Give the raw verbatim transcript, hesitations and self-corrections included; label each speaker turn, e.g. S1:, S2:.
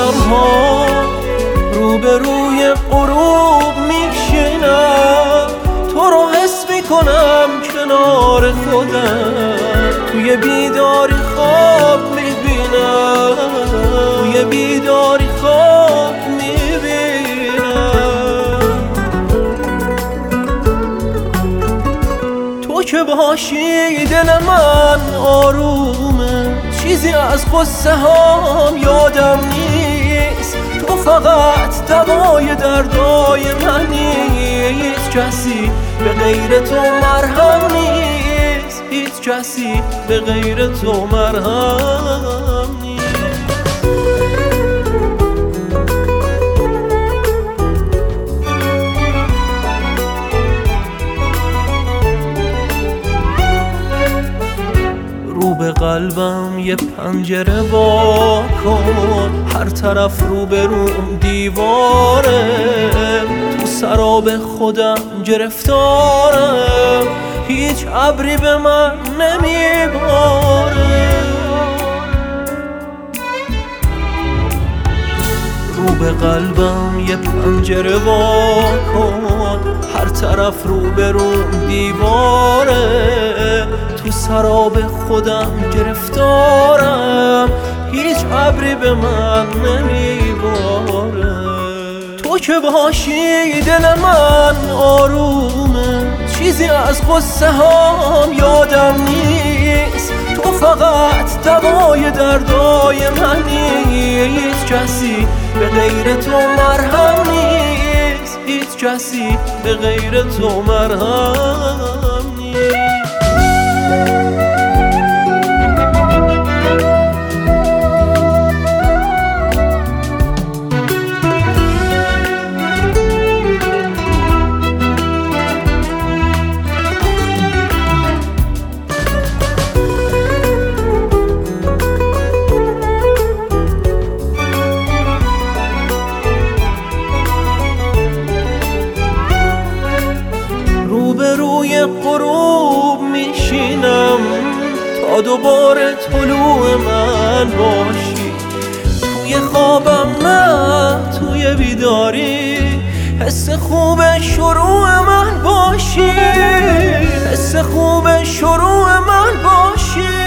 S1: شبها روبروی غروب میشینم، تو رو حس میکنم کنار خودم، توی بیداری خواب میبینم، توی بیداری خواب میبینم. تو که باشی دل من آرومه، چیزی از غصه هام یادم نیست، تو فقط دوای دردای منی، هیچ کسی به غیر تو مرهم نیست، هیچ کسی به غیر تو مرهم نیست. رو به قلبم یه پنجره وا کن، هر طرف رو به روم دیواره، تو سراب خودم گرفتارم، هیچ ابری به من نمیباره. رو به قلبم یه پنجره وا کن، هر طرف رو به روم دیواره، تو سراب خودم گرفتارم، هیچ ابری به من نمیباره. تو که باشی دل من آرومه، چیزی از غصه هام یادم نیست، تو فقط دوای دردای منی، هیچ کسی به غیر تو مرهم نیست، هیچ کسی به غیر تو مرهم نیست. روبروی غروب میشینم تا دوباره طلوع من باشی، توی خوابم نه توی بیداری، حس خوب شروع من باشی، حس خوب شروع من باشی.